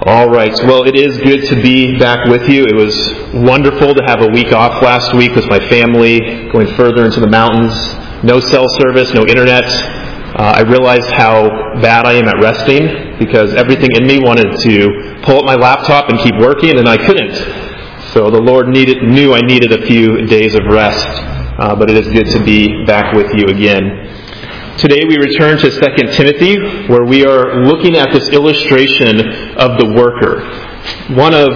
All right. Well, it is good to be back with you. It was wonderful to have a week off last week with my family, going further into the mountains. No cell service, no internet. I realized how bad I am at resting because everything in me wanted to pull up my laptop and keep working, and I couldn't. So the Lord knew I needed a few days of rest, but it is good to be back with you again. Today we return to 2 Timothy, where we are looking at this illustration of the worker. One of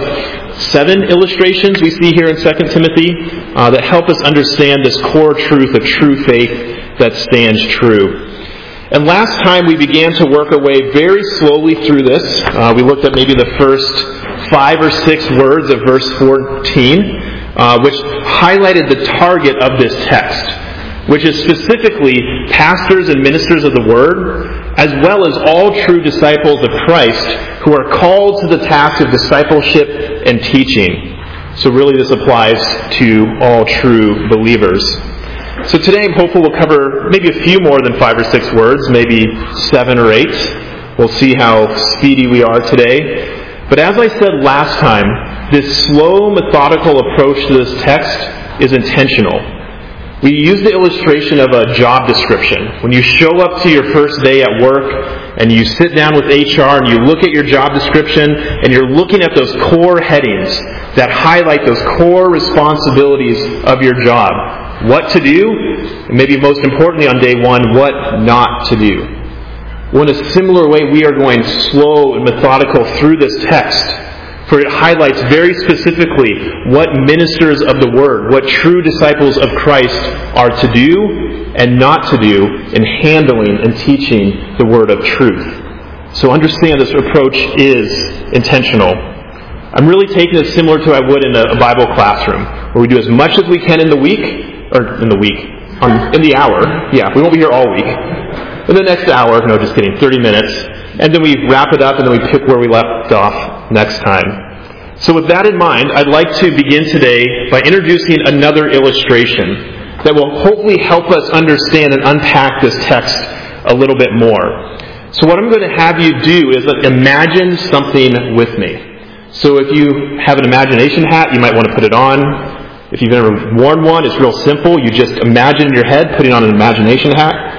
7 illustrations we see here in 2 Timothy that help us understand this core truth of true faith that stands true. And last time we began to work our way very slowly through this. We looked at maybe the first 5 or 6 words of verse 14, which highlighted the target of this text, which is specifically pastors and ministers of the Word, as well as all true disciples of Christ who are called to the task of discipleship and teaching. So really this applies to all true believers. So today I'm hopeful we'll cover maybe a few more than 5 or 6 words, maybe 7 or 8. We'll see how speedy we are today. But as I said last time, this slow, methodical approach to this text is intentional. We use the illustration of a job description. When you show up to your first day at work and you sit down with HR and you look at your job description and you're looking at those core headings that highlight those core responsibilities of your job. What to do, and maybe most importantly on day one, what not to do. Well, in a similar way, we are going slow and methodical through this text, for it highlights very specifically what ministers of the Word, what true disciples of Christ are to do and not to do in handling and teaching the Word of truth. So understand this approach is intentional. I'm really taking it similar to I would in a Bible classroom, where we do as much as we can in the hour. Yeah, we won't be here all week. In the next hour, 30 minutes. And then we wrap it up and then we pick where we left off next time. So with that in mind, I'd like to begin today by introducing another illustration that will hopefully help us understand and unpack this text a little bit more. So what I'm going to have you do is imagine something with me. So if you have an imagination hat, you might want to put it on. If you've never worn one, it's real simple. You just imagine in your head putting on an imagination hat.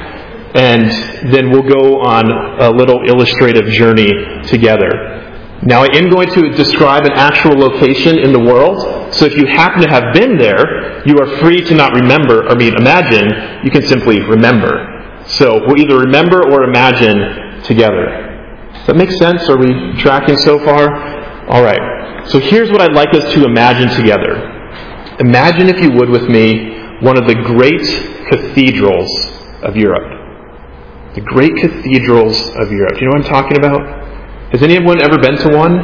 And then we'll go on a little illustrative journey together. Now, I am going to describe an actual location in the world, so if you happen to have been there, you are free to not imagine, you can simply remember. So we'll either remember or imagine together. Does that make sense? Are we tracking so far? All right. So here's what I'd like us to imagine together. Imagine, if you would, with me, one of the great cathedrals of Europe. The great cathedrals of Europe. Do you know what I'm talking about? Has anyone ever been to one?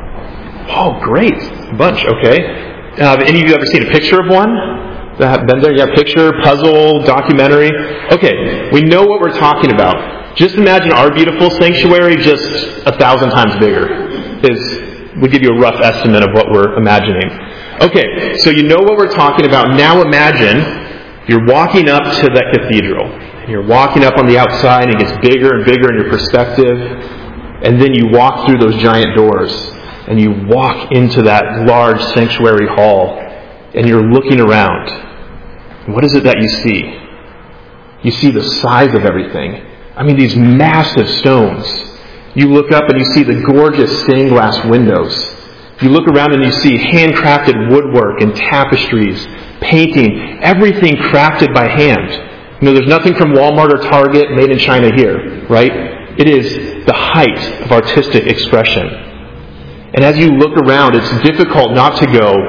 Oh, great. A bunch, okay. Have any of you ever seen a picture of one? That have been there? Yeah, picture, puzzle, documentary. Okay, we know what we're talking about. Just imagine our beautiful sanctuary just 1,000 times bigger. We'll give you a rough estimate of what we're imagining. Okay, so you know what we're talking about. Now imagine you're walking up to that cathedral. You're walking up on the outside, and it gets bigger and bigger in your perspective. And then you walk through those giant doors, and you walk into that large sanctuary hall, and you're looking around. And what is it that you see? You see the size of everything. I mean, these massive stones. You look up and you see the gorgeous stained glass windows. You look around and you see handcrafted woodwork and tapestries, painting, everything crafted by hand. There's nothing from Walmart or Target made in China here, right? It is the height of artistic expression. And as you look around, it's difficult not to go,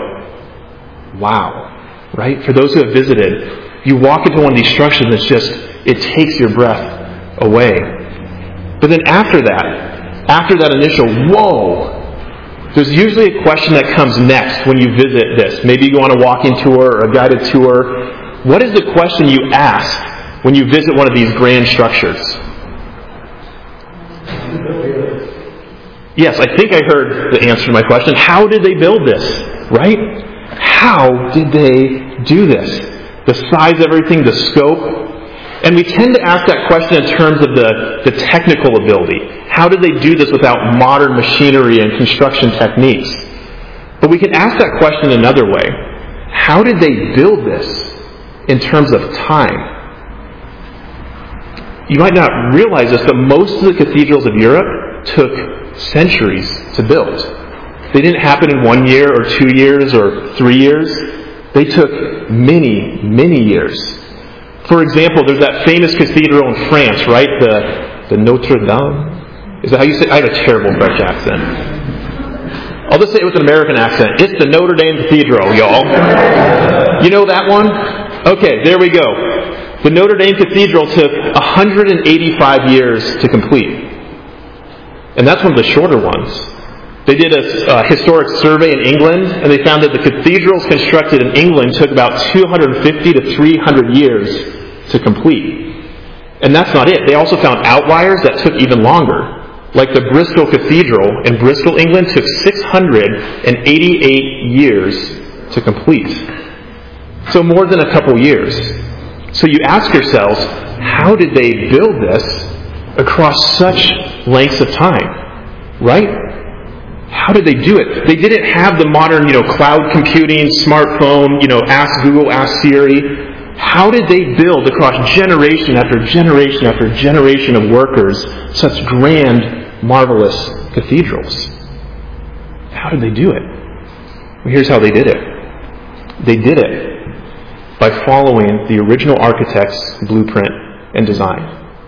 wow, right? For those who have visited, you walk into one of these structures and it takes your breath away. But then after that initial, whoa, there's usually a question that comes next when you visit this. Maybe you go on a walking tour or a guided tour. What is the question you ask when you visit one of these grand structures? Yes, I think I heard the answer to my question. How did they build this? Right? How did they do this? The size of everything, the scope. And we tend to ask that question in terms of the technical ability. How did they do this without modern machinery and construction techniques? But we can ask that question another way. How did they build this in terms of time? You might not realize this, but most of the cathedrals of Europe took centuries to build. They didn't happen in 1 year or 2 years or 3 years. They took many, many years. For example, there's that famous cathedral in France, right? The Notre Dame. Is that how you say it? I have a terrible French accent. I'll just say it with an American accent. It's the Notre Dame Cathedral, y'all. You know that one? Okay, there we go. The Notre Dame Cathedral took 185 years to complete. And that's one of the shorter ones. They did a historic survey in England, and they found that the cathedrals constructed in England took about 250 to 300 years to complete. And that's not it. They also found outliers that took even longer. Like the Bristol Cathedral in Bristol, England, took 688 years to complete. So more than a couple years. So you ask yourselves, how did they build this across such lengths of time? Right? How did they do it? They didn't have the modern, cloud computing, smartphone, ask Google, ask Siri. How did they build across generation after generation after generation of workers such grand, marvelous cathedrals? How did they do it? Well, here's how they did it. They did it by following the original architect's blueprint and design.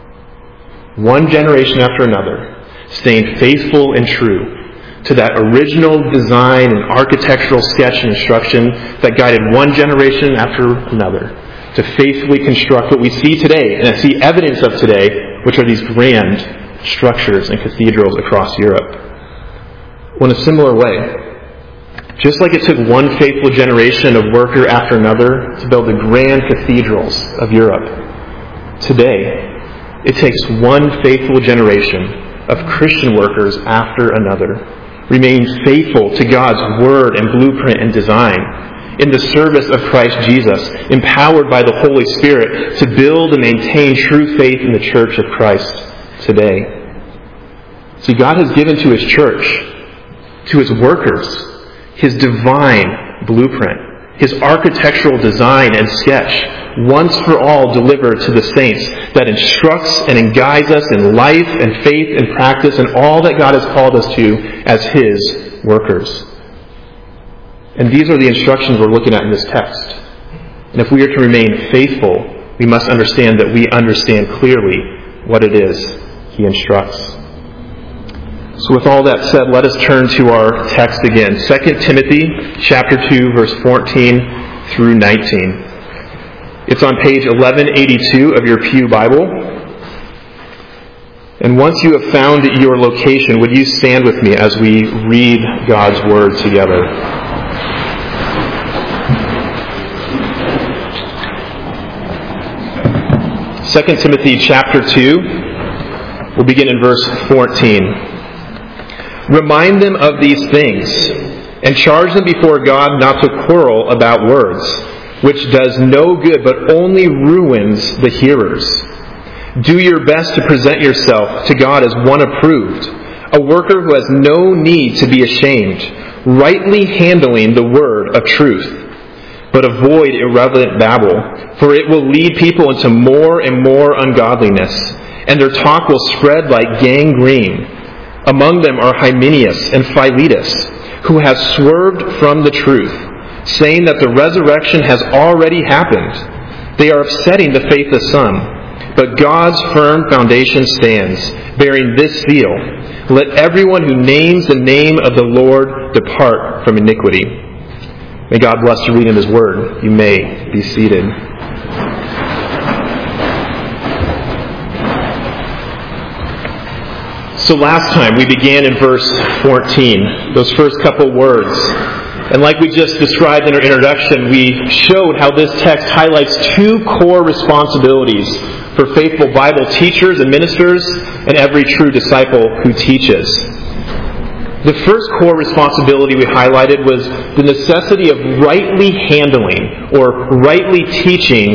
One generation after another, staying faithful and true to that original design and architectural sketch and instruction that guided one generation after another to faithfully construct what we see today and see evidence of today, which are these grand structures and cathedrals across Europe. Well, in a similar way, just like it took one faithful generation of worker after another to build the grand cathedrals of Europe, today it takes one faithful generation of Christian workers after another, remaining faithful to God's word and blueprint and design in the service of Christ Jesus, empowered by the Holy Spirit to build and maintain true faith in the church of Christ today. See, God has given to His church, to His workers, His divine blueprint, His architectural design and sketch, once for all delivered to the saints, that instructs and guides us in life and faith and practice and all that God has called us to as His workers. And these are the instructions we're looking at in this text. And if we are to remain faithful, we must understand that we understand clearly what it is He instructs. So with all that said, let us turn to our text again. 2 Timothy chapter 2, verse 14 through 19. It's on page 1182 of your Pew Bible. And once you have found your location, would you stand with me as we read God's Word together? 2 Timothy chapter 2, we'll begin in verse 14. Remind them of these things, and charge them before God not to quarrel about words, which does no good but only ruins the hearers. Do your best to present yourself to God as one approved, a worker who has no need to be ashamed, rightly handling the word of truth. But avoid irrelevant babble, for it will lead people into more and more ungodliness, and their talk will spread like gangrene. Among them are Hymenaeus and Philetus, who have swerved from the truth, saying that the resurrection has already happened. They are upsetting the faith of some. But God's firm foundation stands, bearing this seal: let everyone who names the name of the Lord depart from iniquity. May God bless the reading of His Word. You may be seated. So last time we began in verse 14, those first couple words. And like we just described in our introduction, we showed how this text highlights two core responsibilities for faithful Bible teachers and ministers and every true disciple who teaches. The first core responsibility we highlighted was the necessity of rightly handling or rightly teaching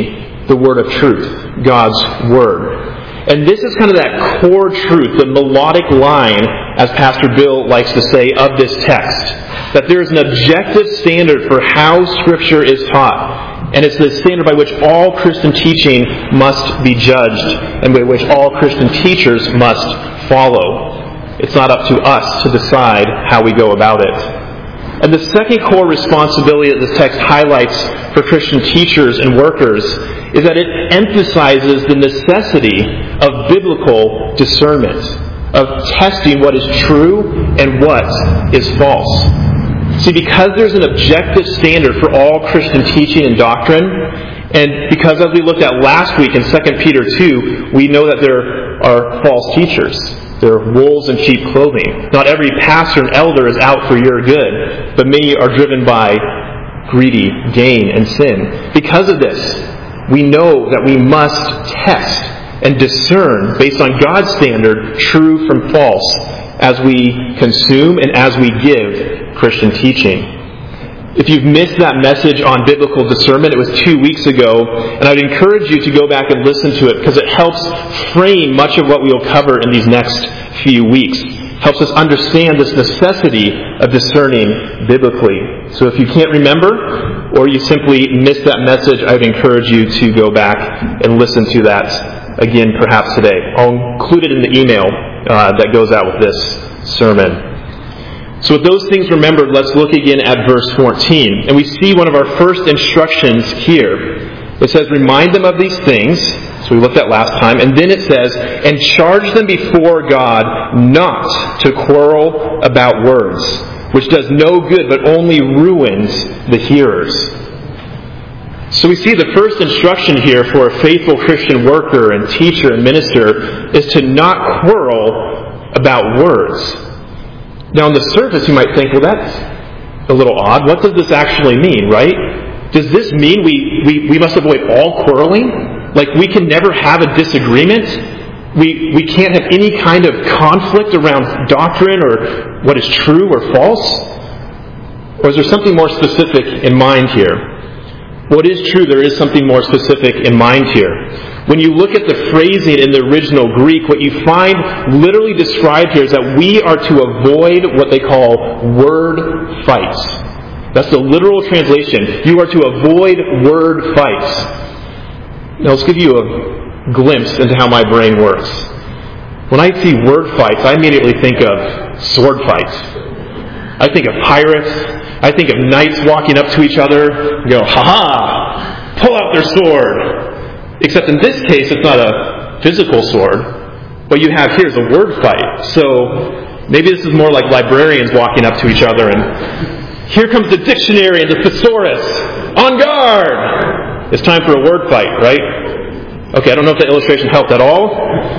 the word of truth, God's Word. And this is kind of that core truth, the melodic line, as Pastor Bill likes to say, of this text. That there is an objective standard for how Scripture is taught. And it's the standard by which all Christian teaching must be judged, and by which all Christian teachers must follow. It's not up to us to decide how we go about it. And the second core responsibility that this text highlights for Christian teachers and workers is that it emphasizes the necessity of biblical discernment, of testing what is true and what is false. See, because there's an objective standard for all Christian teaching and doctrine, and because as we looked at last week in 2 Peter 2, we know that there are false teachers. There are wolves in sheep clothing. Not every pastor and elder is out for your good, but many are driven by greedy gain and sin. Because of this, we know that we must test and discern, based on God's standard, true from false, as we consume and as we give Christian teaching. If you've missed that message on biblical discernment, it was 2 weeks ago, and I'd encourage you to go back and listen to it because it helps frame much of what we will cover in these next few weeks. Helps us understand this necessity of discerning biblically. So if you can't remember, or you simply missed that message, I'd encourage you to go back and listen to that again perhaps today. I'll include it in the email that goes out with this sermon. So with those things remembered, let's look again at verse 14. And we see one of our first instructions here. It says, remind them of these things. So we looked at last time. And then it says, and charge them before God not to quarrel about words, which does no good but only ruins the hearers. So we see the first instruction here for a faithful Christian worker and teacher and minister is to not quarrel about words. Now on the surface you might think, well, that's a little odd. What does this actually mean, right? Does this mean we must avoid all quarreling? Like we can never have a disagreement? We can't have any kind of conflict around doctrine or what is true or false? Or is there something more specific in mind here? Well, it is true, there is something more specific in mind here. When you look at the phrasing in the original Greek, what you find literally described here is that we are to avoid what they call word fights. That's the literal translation. You are to avoid word fights. Now, let's give you a glimpse into how my brain works. When I see word fights, I immediately think of sword fights. I think of pirates. I think of knights walking up to each other and go, ha-ha, pull out their sword. Except in this case, it's not a physical sword. What you have here is a word fight. So maybe this is more like librarians walking up to each other and here comes the dictionary and the thesaurus. On guard! It's time for a word fight, right? Okay, I don't know if that illustration helped at all.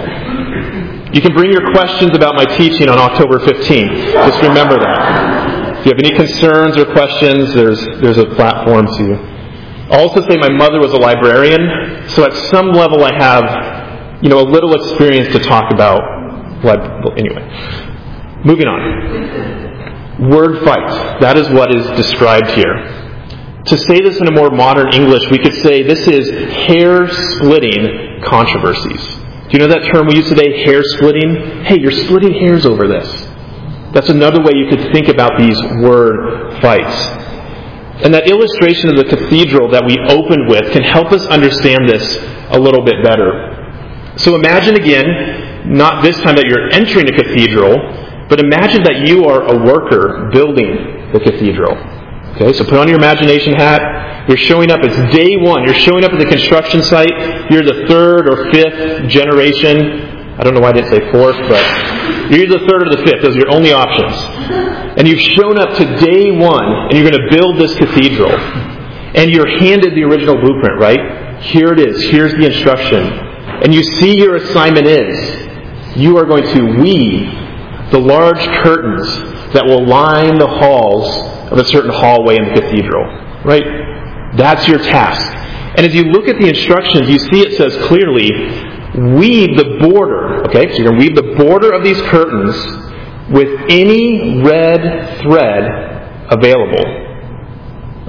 You can bring your questions about my teaching on October 15th. Just remember that. If you have any concerns or questions, there's a platform to... I'll also say my mother was a librarian, so at some level I have, a little experience to talk about. Anyway, moving on. Word fights. That is what is described here. To say this in a more modern English, we could say this is hair-splitting controversies. Do you know that term we use today, hair-splitting? Hey, you're splitting hairs over this. That's another way you could think about these word fights. And that illustration of the cathedral that we opened with can help us understand this a little bit better. So imagine again, not this time that you're entering a cathedral, but imagine that you are a worker building the cathedral. Okay, so put on your imagination hat. You're showing up, it's day one. You're showing up at the construction site. You're the third or fifth generation. I don't know why I didn't say fourth, but you're either the third or the fifth. Those are your only options. And you've shown up to day one, and you're going to build this cathedral. And you're handed the original blueprint, right? Here it is. Here's the instruction. And you see your assignment is, you are going to weave the large curtains that will line the halls of a certain hallway in the cathedral, right? That's your task. And as you look at the instructions, you see it says clearly, weave the border, okay? So you're going to weave the border of these curtains with any red thread available.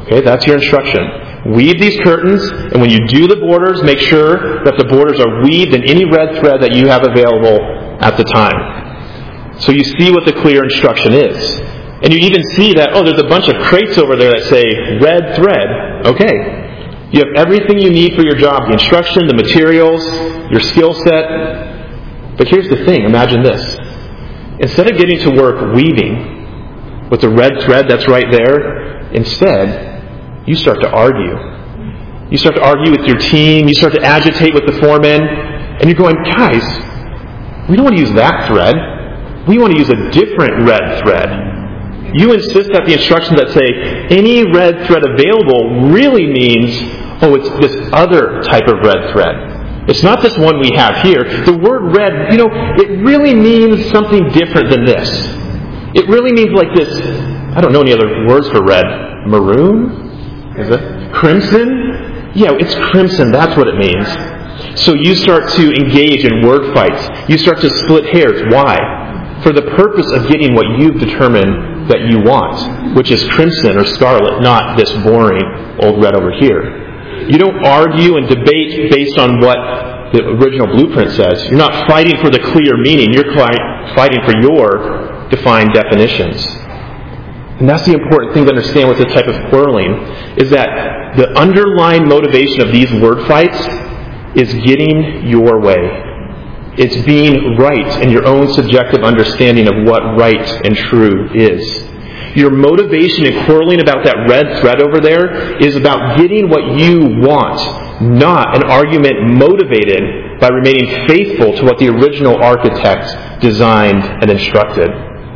Okay, that's your instruction. Weave these curtains, and when you do the borders, make sure that the borders are weaved in any red thread that you have available at the time. So you see what the clear instruction is. And you even see that, there's a bunch of crates over there that say red thread. Okay. You have everything you need for your job. The instruction, the materials, your skill set. But here's the thing. Imagine this. Instead of getting to work weaving with the red thread that's right there, instead, you start to argue. You start to argue with your team. You start to agitate with the foreman. And you're going, guys, we don't want to use that thread. We want to use a different red thread. You insist that the instructions that say any red thread available really means, it's this other type of red thread. It's not this one we have here. The word red, it really means something different than this. It really means like this, I don't know any other words for red. Maroon? Is it? Crimson? Yeah, it's crimson. That's what it means. So you start to engage in word fights. You start to split hairs. Why? For the purpose of getting what you've determined that you want, which is crimson or scarlet, not this boring old red over here. You don't argue and debate based on what the original blueprint says. You're not fighting for the clear meaning. You're fighting for your defined definitions. And that's the important thing to understand with this type of quarreling, is that the underlying motivation of these word fights is getting your way. It's being right in your own subjective understanding of what right and true is. Your motivation in quarreling about that red thread over there is about getting what you want, not an argument motivated by remaining faithful to what the original architect designed and instructed.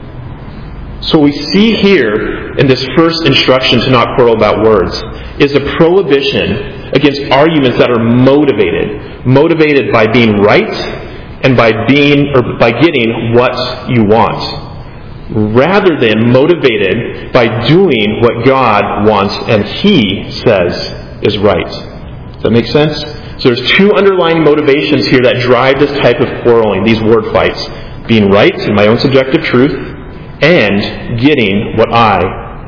So what we see here in this first instruction to not quarrel about words is a prohibition against arguments that are motivated by being right and by getting what you want, rather than motivated by doing what God wants and He says is right. Does that make sense? So there's two underlying motivations here that drive this type of quarreling, these word fights. Being right in my own subjective truth and getting what I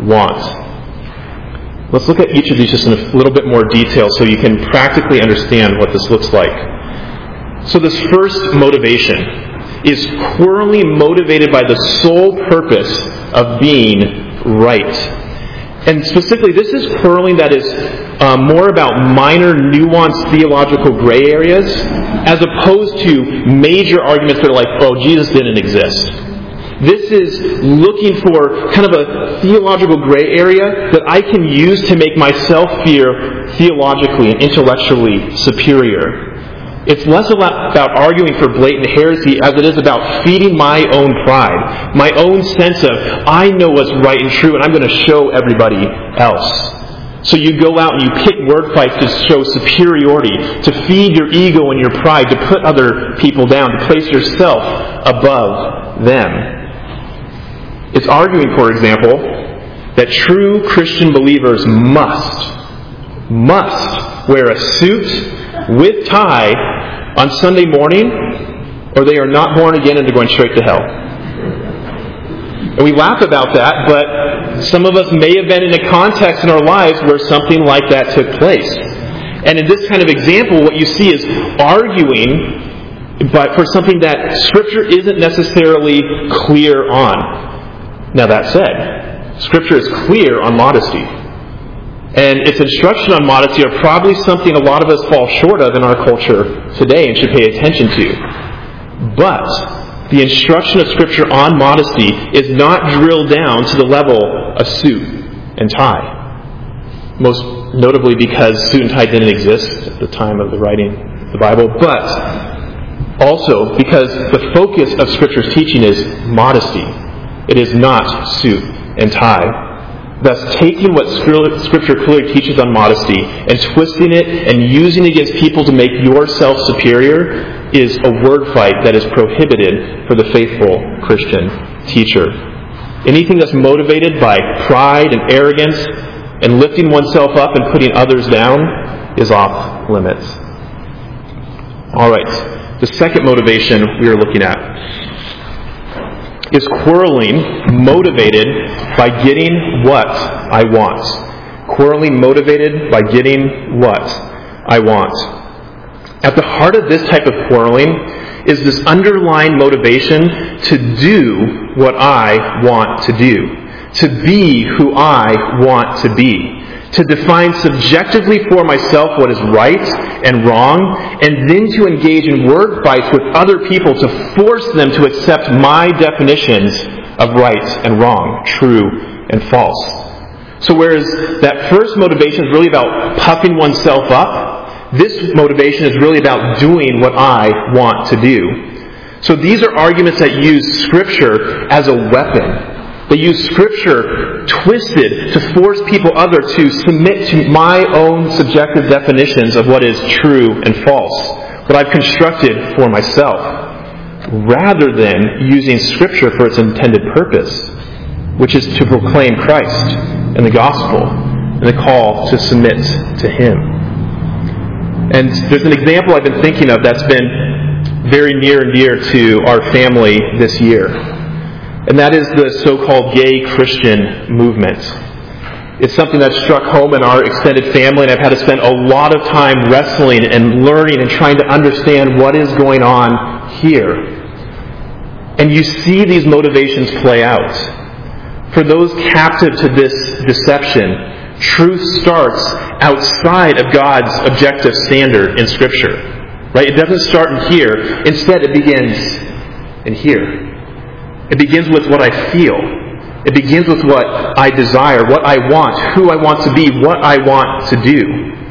want. Let's look at each of these just in a little bit more detail so you can practically understand what this looks like. So this first motivation is quarreling motivated by the sole purpose of being right. And specifically, this is quarreling that is more about minor, nuanced theological gray areas, as opposed to major arguments that are like, Jesus didn't exist. This is looking for kind of a theological gray area that I can use to make myself feel theologically and intellectually superior. It's less about arguing for blatant heresy as it is about feeding my own pride, my own sense of, I know what's right and true and I'm going to show everybody else. So you go out and you pick word fights to show superiority, to feed your ego and your pride, to put other people down, to place yourself above them. It's arguing, for example, that true Christian believers must wear a suit with tie on Sunday morning, or they are not born again and they're going straight to hell. And we laugh about that, but some of us may have been in a context in our lives where something like that took place. And in this kind of example, what you see is arguing for something that Scripture isn't necessarily clear on. Now that said, Scripture is clear on modesty. And its instruction on modesty are probably something a lot of us fall short of in our culture today and should pay attention to. But the instruction of Scripture on modesty is not drilled down to the level of suit and tie. Most notably because suit and tie didn't exist at the time of the writing of the Bible, but also because the focus of Scripture's teaching is modesty. It is not suit and tie. Thus, taking what Scripture clearly teaches on modesty and twisting it and using it against people to make yourself superior is a word fight that is prohibited for the faithful Christian teacher. Anything that's motivated by pride and arrogance and lifting oneself up and putting others down is off limits. All right, the second motivation we are looking at is quarreling motivated by getting what I want. Quarreling motivated by getting what I want. At the heart of this type of quarreling is this underlying motivation to do what I want to do, to be who I want to be, to define subjectively for myself what is right and wrong, and then to engage in word fights with other people to force them to accept my definitions of right and wrong, true and false. So whereas that first motivation is really about puffing oneself up, this motivation is really about doing what I want to do. So these are arguments that use Scripture as a weapon. They use Scripture twisted to force people other to submit to my own subjective definitions of what is true and false, what I've constructed for myself, rather than using Scripture for its intended purpose, which is to proclaim Christ and the gospel and the call to submit to Him. And there's an example I've been thinking of that's been very near and dear to our family this year. And that is the so-called gay Christian movement. It's something that struck home in our extended family, and I've had to spend a lot of time wrestling and learning and trying to understand what is going on here. And you see these motivations play out. For those captive to this deception, truth starts outside of God's objective standard in Scripture. Right? It doesn't start in here. Instead, it begins in here. It begins with what I feel. It begins with what I desire, what I want, who I want to be, what I want to do.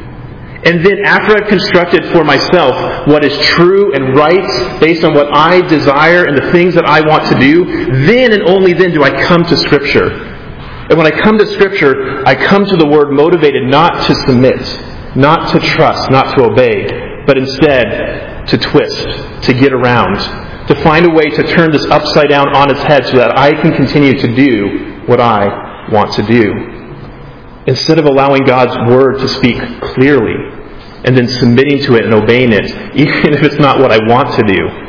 And then after I've constructed for myself what is true and right based on what I desire and the things that I want to do, then and only then do I come to Scripture. And when I come to Scripture, I come to the Word motivated not to submit, not to trust, not to obey, but instead to twist, to get around, to find a way to turn this upside down on its head so that I can continue to do what I want to do. Instead of allowing God's Word to speak clearly and then submitting to it and obeying it, even if it's not what I want to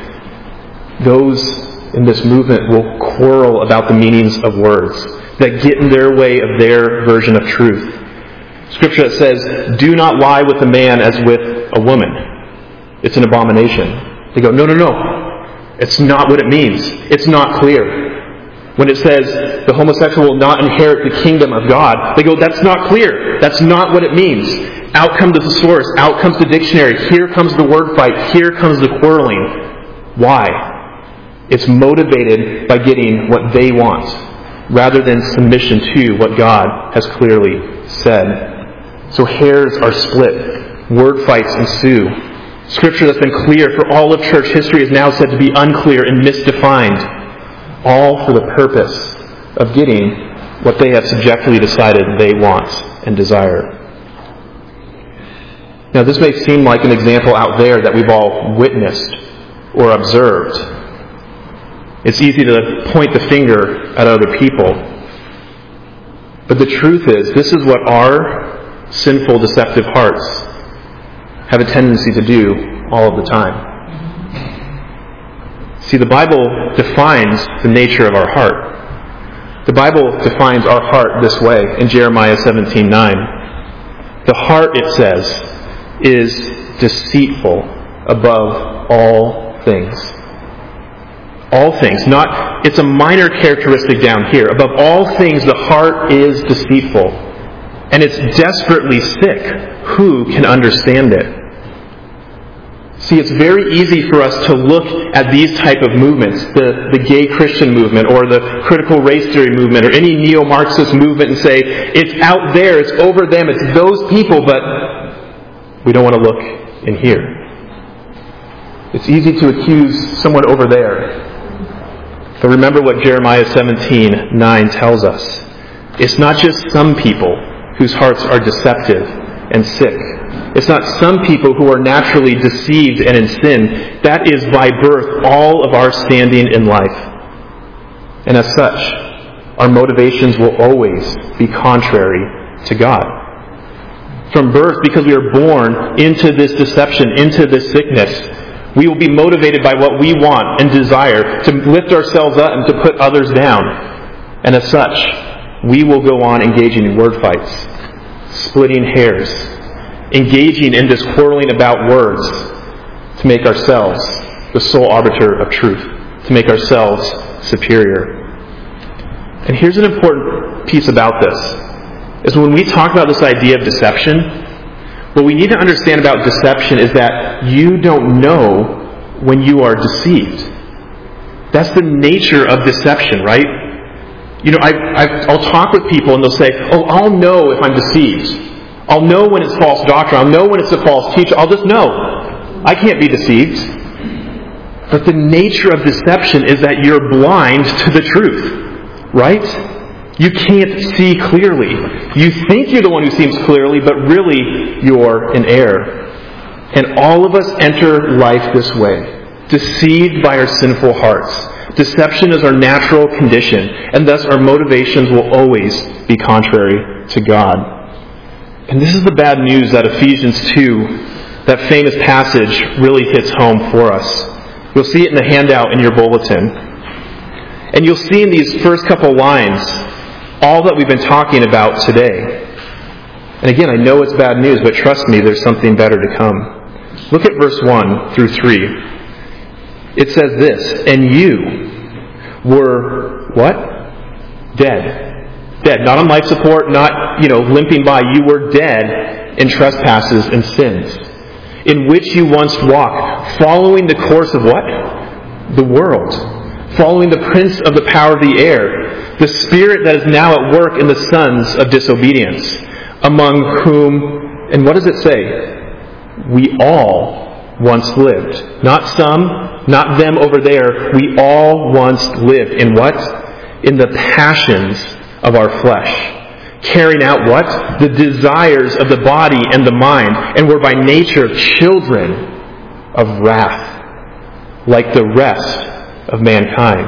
do, those in this movement will quarrel about the meanings of words that get in their way of their version of truth. Scripture that says, do not lie with a man as with a woman. It's an abomination. They go, no. It's not what it means. It's not clear. When it says the homosexual will not inherit the kingdom of God, they go, that's not clear. That's not what it means. Out comes the thesaurus. Out comes the dictionary. Here comes the word fight. Here comes the quarreling. Why? It's motivated by getting what they want, rather than submission to what God has clearly said. So hairs are split. Word fights ensue. Scripture that's been clear for all of church history is now said to be unclear and misdefined, all for the purpose of getting what they have subjectively decided they want and desire. Now, this may seem like an example out there that we've all witnessed or observed. It's easy to point the finger at other people. But the truth is, this is what our sinful, deceptive hearts have a tendency to do all of the time. See, the Bible defines the nature of our heart. The Bible defines our heart this way in Jeremiah 17:9. The heart, it says, is deceitful above all things. All things. It's a minor characteristic down here. Above all things, the heart is deceitful. And it's desperately sick. Who can understand it? See, it's very easy for us to look at these type of movements, the gay Christian movement or the critical race theory movement or any neo-Marxist movement and say, it's out there, it's over them, it's those people, but we don't want to look in here. It's easy to accuse someone over there. But remember what Jeremiah 17:9 tells us. It's not just some people whose hearts are deceptive and sick. It's not some people who are naturally deceived and in sin. That is by birth all of our standing in life. And as such, our motivations will always be contrary to God. From birth, because we are born into this deception, into this sickness, we will be motivated by what we want and desire to lift ourselves up and to put others down. And as such, we will go on engaging in word fights. splitting hairs, engaging in this quarreling about words to make ourselves the sole arbiter of truth, to make ourselves superior. And here's an important piece about this, is when we talk about this idea of deception, what we need to understand about deception is that you don't know when you are deceived. That's the nature of deception, right? You know, I'll talk with people and they'll say, oh, I'll know if I'm deceived. I'll know when it's false doctrine. I'll know when it's a false teacher. I'll just know. I can't be deceived. But the nature of deception is that you're blind to the truth, right? You can't see clearly. You think you're the one who sees clearly, but really you're in error. And all of us enter life this way, deceived by our sinful hearts. Deception is our natural condition, and thus our motivations will always be contrary to God. And this is the bad news that Ephesians 2, that famous passage, really hits home for us. You'll see it in the handout in your bulletin. And you'll see in these first couple lines all that we've been talking about today. And again, I know it's bad news, but trust me, there's something better to come. Look at verse 1 through 3. It says this, and you were, what? Dead. Dead. Not on life support, not, limping by. You were dead in trespasses and sins, in which you once walked, following the course of what? The world. Following the prince of the power of the air, the spirit that is now at work in the sons of disobedience, among whom, and what does it say? We all once lived. Not some, not them over there. We all once lived in what? In the passions of our flesh. Carrying out what? The desires of the body and the mind. And were by nature children of wrath, like the rest of mankind.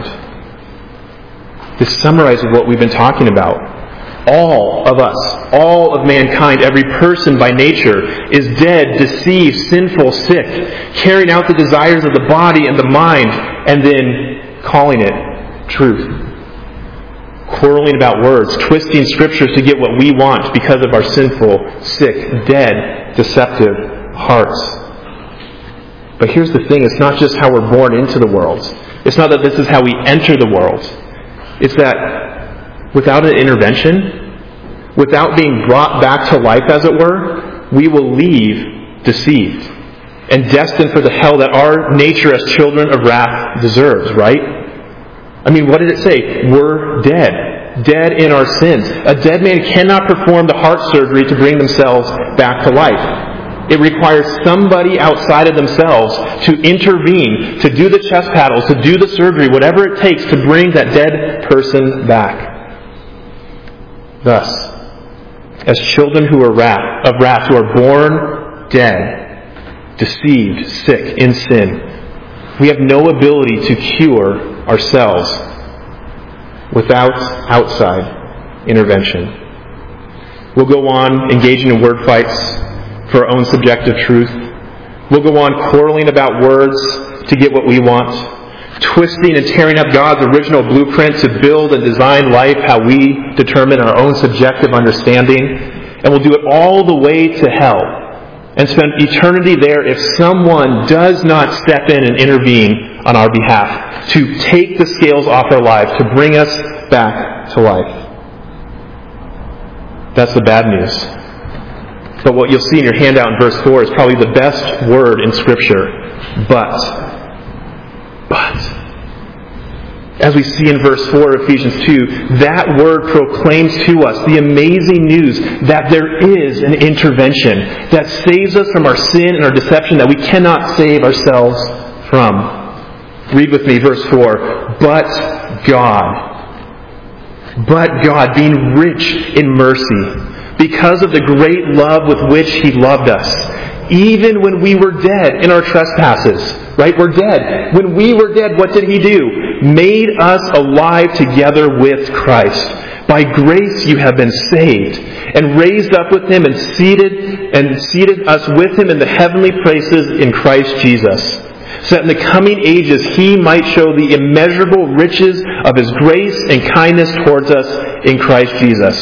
This summarizes what we've been talking about. All of us, all of mankind, every person by nature is dead, deceived, sinful, sick, carrying out the desires of the body and the mind, and then calling it truth. Quarreling about words, twisting scriptures to get what we want because of our sinful, sick, dead, deceptive hearts. But here's the thing, it's not just how we're born into the world. It's not that this is how we enter the world. It's that without an intervention, without being brought back to life, as it were, we will leave deceived and destined for the hell that our nature as children of wrath deserves, right? I mean, what did it say? We're dead. Dead in our sins. A dead man cannot perform the heart surgery to bring themselves back to life. It requires somebody outside of themselves to intervene, to do the chest paddles, to do the surgery, whatever it takes to bring that dead person back. Thus, as children who are of wrath, who are born dead, deceived, sick, in sin, we have no ability to cure ourselves without outside intervention. We'll go on engaging in word fights for our own subjective truth. We'll go on quarreling about words to get what we want, twisting and tearing up God's original blueprint to build and design life how we determine our own subjective understanding. And we'll do it all the way to hell and spend eternity there if someone does not step in and intervene on our behalf to take the scales off our lives, to bring us back to life. That's the bad news. But what you'll see in your handout in verse 4 is probably the best word in Scripture. But. As we see in verse 4 of Ephesians 2, that word proclaims to us the amazing news that there is an intervention that saves us from our sin and our deception that we cannot save ourselves from. Read with me verse 4. But God, being rich in mercy, because of the great love with which He loved us, even when we were dead in our trespasses, right? We're dead. When we were dead, what did He do? Made us alive together with Christ. By grace you have been saved, and raised up with Him, and seated us with Him in the heavenly places in Christ Jesus, so that in the coming ages He might show the immeasurable riches of His grace and kindness towards us in Christ Jesus.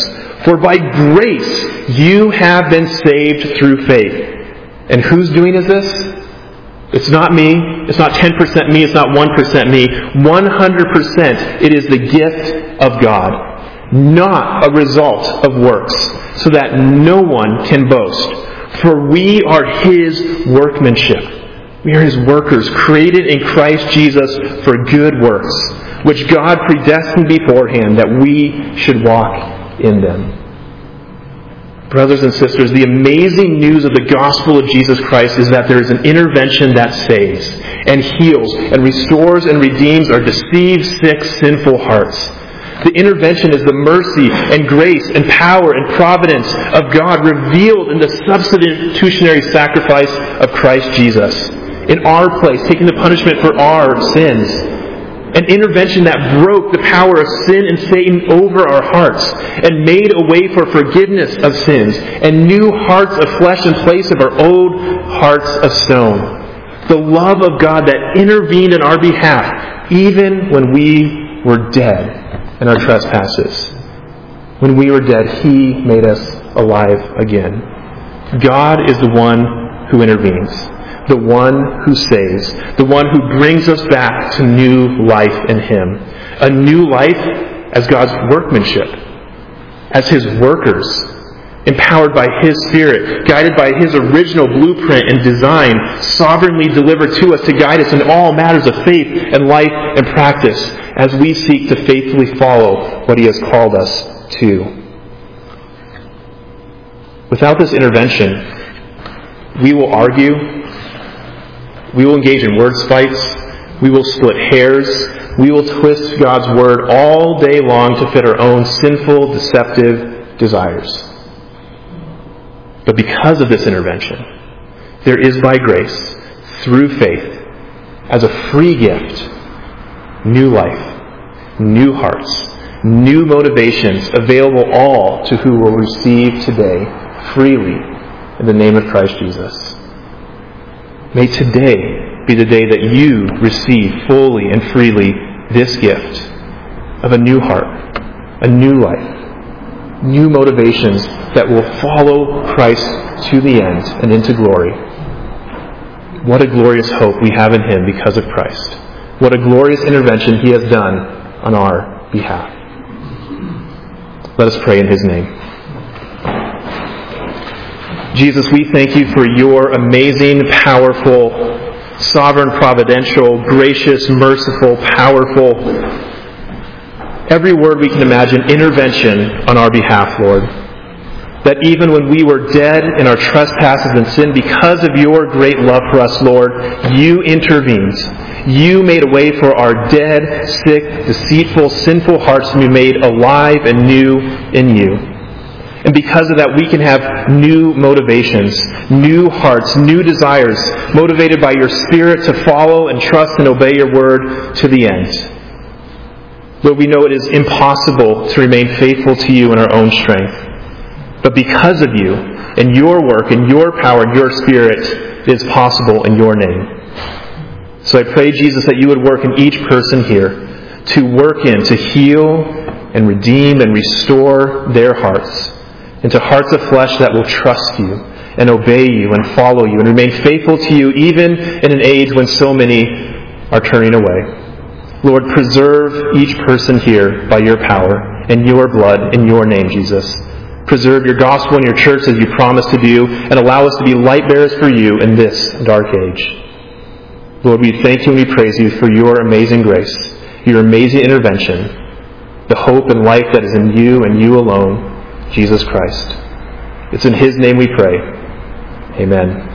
For by grace you have been saved through faith. And whose doing is this? It's not me. It's not 10% me. It's not 1% me. 100% it is the gift of God, not a result of works, so that no one can boast. For we are His workmanship. We are His workers, created in Christ Jesus for good works, which God predestined beforehand that we should walk in them. Brothers and sisters, the amazing news of the gospel of Jesus Christ is that there is an intervention that saves and heals and restores and redeems our deceived, sick, sinful hearts. The intervention is the mercy and grace and power and providence of God revealed in the substitutionary sacrifice of Christ Jesus in our place, taking the punishment for our sins. An intervention that broke the power of sin and Satan over our hearts and made a way for forgiveness of sins and new hearts of flesh in place of our old hearts of stone. The love of God that intervened in our behalf even when we were dead in our trespasses. When we were dead, He made us alive again. God is the one who intervenes, the one who saves, the one who brings us back to new life in Him. A new life as God's workmanship, as His workers, empowered by His Spirit, guided by His original blueprint and design, sovereignly delivered to us to guide us in all matters of faith and life and practice as we seek to faithfully follow what He has called us to. Without this intervention, we will argue, we will engage in word fights, we will split hairs, we will twist God's word all day long to fit our own sinful, deceptive desires. But because of this intervention, there is by grace, through faith, as a free gift, new life, new hearts, new motivations available all to who will receive today freely in the name of Christ Jesus. May today be the day that you receive fully and freely this gift of a new heart, a new life, new motivations that will follow Christ to the end and into glory. What a glorious hope we have in Him because of Christ. What a glorious intervention He has done on our behalf. Let us pray in His name. Jesus, we thank You for Your amazing, powerful, sovereign, providential, gracious, merciful, powerful, every word we can imagine, intervention on our behalf, Lord. That even when we were dead in our trespasses and sin, because of Your great love for us, Lord, You intervened. You made a way for our dead, sick, deceitful, sinful hearts to be made alive and new in You. And because of that, we can have new motivations, new hearts, new desires, motivated by Your Spirit to follow and trust and obey Your word to the end. Lord, we know it is impossible to remain faithful to You in our own strength. But because of You, and Your work, and Your power, and Your Spirit, it is possible in Your name. So I pray, Jesus, that You would work in each person here to work in, to heal and redeem and restore their hearts into hearts of flesh that will trust You and obey You and follow You and remain faithful to You even in an age when so many are turning away. Lord, preserve each person here by Your power and Your blood in Your name, Jesus. Preserve Your gospel and Your church as You promised to do, and allow us to be light bearers for You in this dark age. Lord, we thank You and we praise You for Your amazing grace, Your amazing intervention, the hope and life that is in You and You alone, Jesus Christ. It's in His name we pray. Amen.